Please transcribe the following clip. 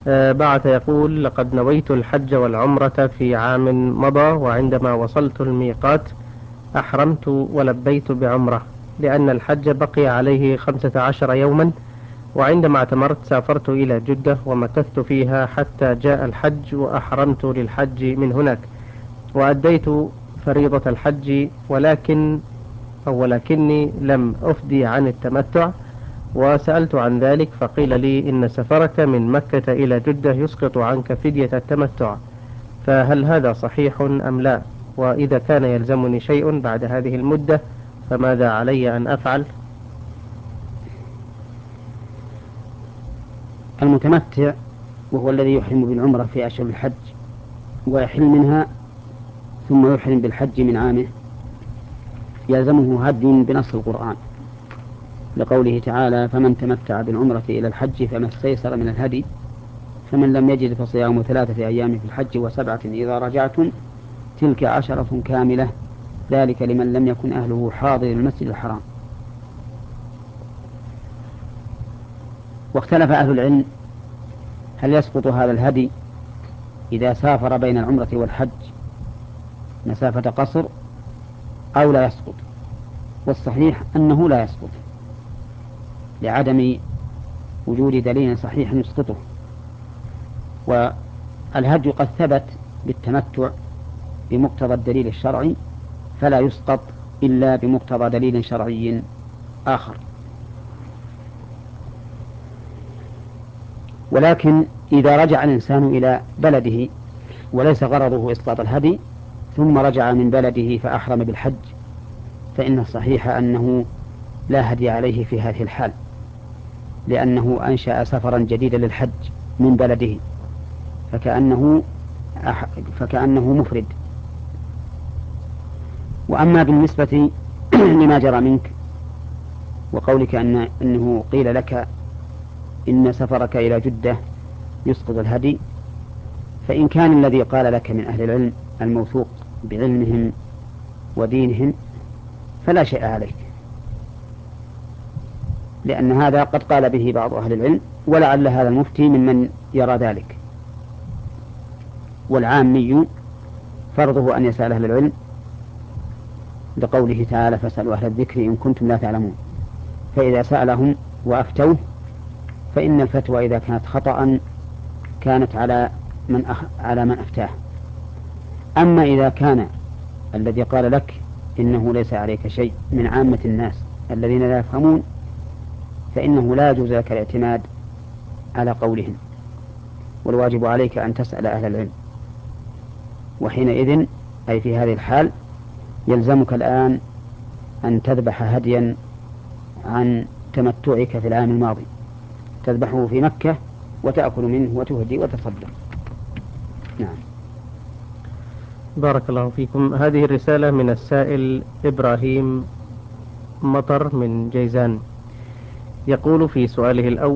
بعث يقول: لقد نويت الحج والعمرة في عام مضى، وعندما وصلت الميقات أحرمت ولبيت بعمرة، لأن الحج بقي عليه 15 يوما. وعندما اعتمرت سافرت إلى جدة ومكثت فيها حتى جاء الحج، وأحرمت للحج من هناك، وأديت فريضة الحج، ولكني لم أفدي عن التمتع. وسألت عن ذلك فقيل لي إن سفرك من مكة إلى جدة يسقط عنك فدية التمتع، فهل هذا صحيح أم لا؟ وإذا كان يلزمني شيء بعد هذه المدة فماذا علي أن أفعل؟ المتمتع وهو الذي يحرم بالعمرة في أشهر الحج ويحل منها ثم يحرم بالحج من عامه يلزمه هدي بنص القرآن، لقوله تعالى: فمن تمتع بالعمرة إلى الحج فما استيسر من الهدي، فمن لم يجد فصيام 3 أيام في الحج و7 إذا رجعتم تلك 10 كاملة، ذلك لمن لم يكن أهله حاضر المسجد الحرام. واختلف أهل العلم هل يسقط هذا الهدي إذا سافر بين العمرة والحج مسافة قصر أو لا يسقط. والصحيح أنه لا يسقط لعدم وجود دليل صحيح يسقطه، والهدي قد ثبت بالتمتع بمقتضى الدليل الشرعي، فلا يسقط إلا بمقتضى دليل شرعي آخر. ولكن إذا رجع الإنسان إلى بلده وليس غرضه إسقاط الهدي ثم رجع من بلده فأحرم بالحج، فإن الصحيح أنه لا هدي عليه في هذه الحال، لأنه أنشأ سفرا جديدا للحج من بلده، فكأنه فكأنه مفرد. وأما بالنسبة لما جرى منك وقولك أنه قيل لك إن سفرك إلى جدة يسقط الهدي، فإن كان الذي قال لك من أهل العلم الموثوق بعلمهم ودينهم فلا شيء عليك، لأن هذا قد قال به بعض أهل العلم، ولعل هذا المفتي ممن يرى ذلك. والعامي فرضه أن يسأل أهل العلم، لقوله تعالى: فاسألوا أهل الذكر إن كنتم لا تعلمون. فإذا سألهم وأفتوه فإن الفتوى إذا كانت خطأ كانت على من أفتاه. أما إذا كان الذي قال لك إنه ليس عليك شيء من عامة الناس الذين لا يفهمون، فإنه لا يجوز لك الاعتماد على قولهم، والواجب عليك أن تسأل أهل العلم. وحينئذ أي في هذه الحال يلزمك الآن أن تذبح هديا عن تمتعك في العام الماضي، تذبحه في مكة وتأكل منه وتهدي وتصدق. نعم. بارك الله فيكم. هذه الرسالة من السائل إبراهيم مطر من جيزان، يقول في سؤاله الأول: